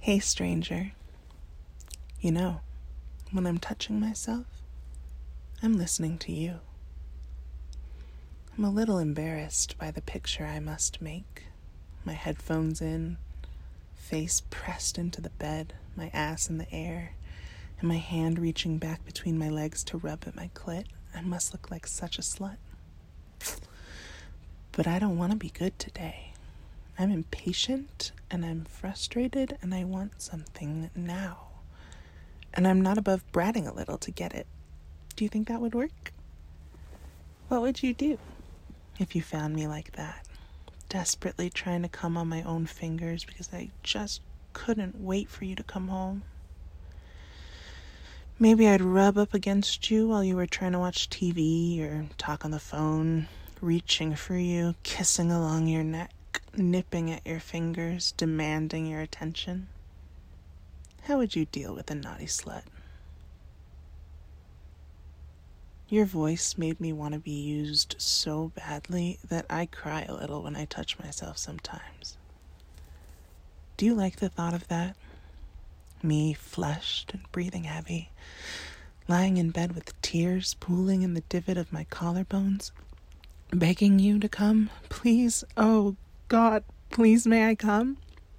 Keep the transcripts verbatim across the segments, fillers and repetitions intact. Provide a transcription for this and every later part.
Hey, stranger. You know, when I'm touching myself, I'm listening to you. I'm a little embarrassed by the picture I must make. My headphones in, face pressed into the bed, my ass in the air, and my hand reaching back between my legs to rub at my clit. I must look like such a slut. But I don't want to be good today. I'm impatient, and I'm frustrated, and I want something now. And I'm not above bratting a little to get it. Do you think that would work? What would you do if you found me like that? Desperately trying to come on my own fingers because I just couldn't wait for you to come home. Maybe I'd rub up against you while you were trying to watch T V or talk on the phone, reaching for you, kissing along your neck, nipping at your fingers, demanding your attention. How would you deal with a naughty slut? Your voice made me want to be used so badly that I cry a little when I touch myself sometimes. Do you like the thought of that? Me, flushed and breathing heavy, lying in bed with tears pooling in the divot of my collarbones, begging you to come, please, oh God, please may I come?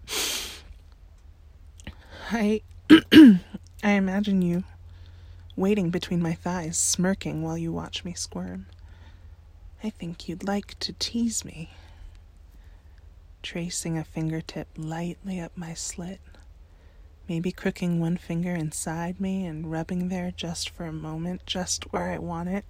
I, I imagine you waiting between my thighs, smirking while you watch me squirm. I think you'd like to tease me. Tracing a fingertip lightly up my slit, maybe crooking one finger inside me and rubbing there just for a moment, just where I want it.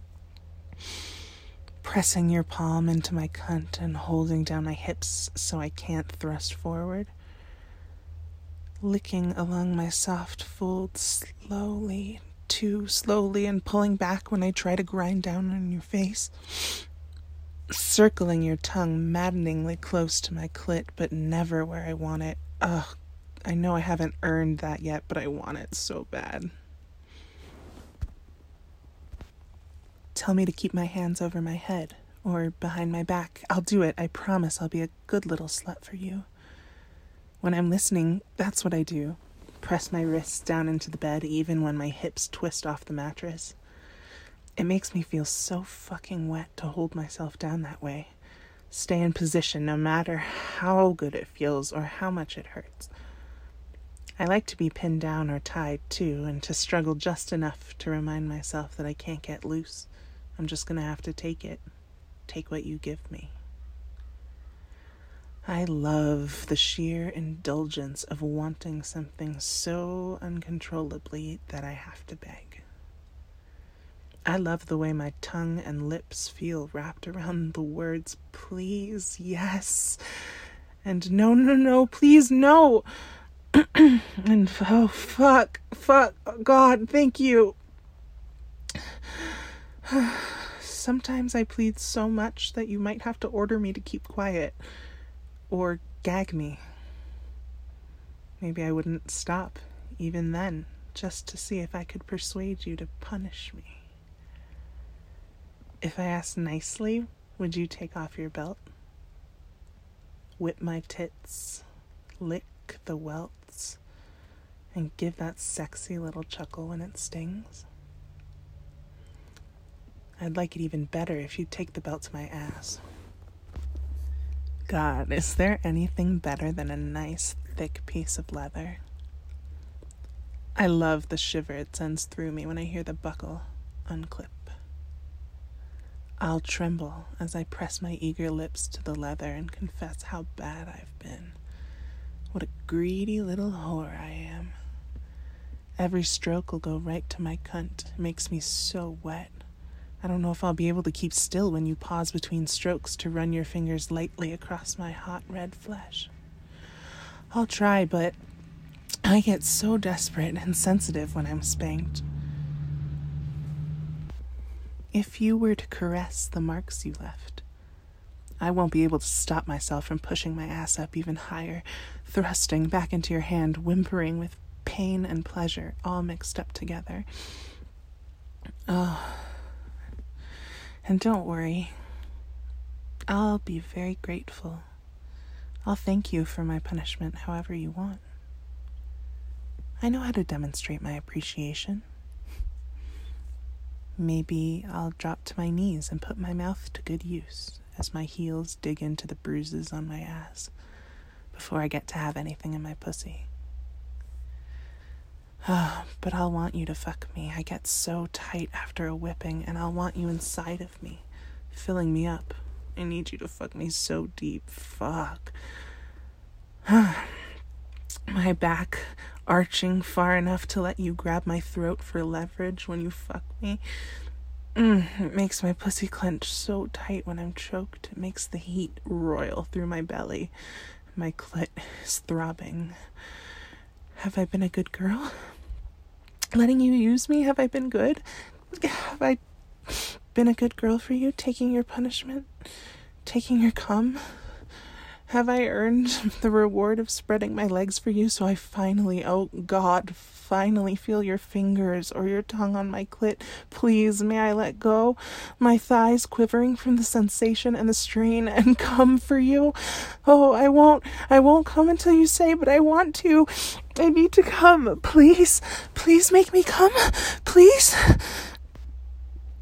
Pressing your palm into my cunt and holding down my hips so I can't thrust forward. Licking along my soft folds slowly, too slowly, and pulling back when I try to grind down on your face. Circling your tongue maddeningly close to my clit, but never where I want it. Ugh, I know I haven't earned that yet, but I want it so bad. Tell me to keep my hands over my head or behind my back. I'll do it. I promise I'll be a good little slut for you. When I'm listening, that's what I do. Press my wrists down into the bed even when my hips twist off the mattress. It makes me feel so fucking wet to hold myself down that way. Stay in position no matter how good it feels or how much it hurts. I like to be pinned down or tied too, and to struggle just enough to remind myself that I can't get loose. I'm just gonna have to take it. Take what you give me. I love the sheer indulgence of wanting something so uncontrollably that I have to beg. I love the way my tongue and lips feel wrapped around the words, please, yes, and no, no, no, please, no, and oh, fuck, fuck, God, thank you. Sometimes I plead so much that you might have to order me to keep quiet, or gag me. Maybe I wouldn't stop, even then, just to see if I could persuade you to punish me. If I asked nicely, would you take off your belt? Whip my tits, lick the welts, and give that sexy little chuckle when it stings? I'd like it even better if you'd take the belt to my ass. God, is there anything better than a nice, thick piece of leather? I love the shiver it sends through me when I hear the buckle unclip. I'll tremble as I press my eager lips to the leather and confess how bad I've been. What a greedy little whore I am. Every stroke will go right to my cunt. It makes me so wet. I don't know if I'll be able to keep still when you pause between strokes to run your fingers lightly across my hot red flesh. I'll try, but I get so desperate and sensitive when I'm spanked. If you were to caress the marks you left, I won't be able to stop myself from pushing my ass up even higher, thrusting back into your hand, whimpering with pain and pleasure all mixed up together. Oh, and don't worry, I'll be very grateful. I'll thank you for my punishment however you want. I know how to demonstrate my appreciation. Maybe I'll drop to my knees and put my mouth to good use as my heels dig into the bruises on my ass before I get to have anything in my pussy. Oh, but I'll want you to fuck me. I get so tight after a whipping, and I'll want you inside of me, filling me up. I need you to fuck me so deep. Fuck. My back arching far enough to let you grab my throat for leverage when you fuck me. Mm, it makes my pussy clench so tight when I'm choked. It makes the heat roil through my belly. My clit is throbbing. Have I been a good girl? Letting you use me? Have I been good? Have I been a good girl for you? Taking your punishment? Taking your cum? Have I earned the reward of spreading my legs for you so I finally, oh God, finally feel your fingers or your tongue on my clit? Please, may I let go? My thighs quivering from the sensation and the strain and come for you? Oh, I won't, I won't come until you say, but I want to. I need to come. Please, please make me come. Please.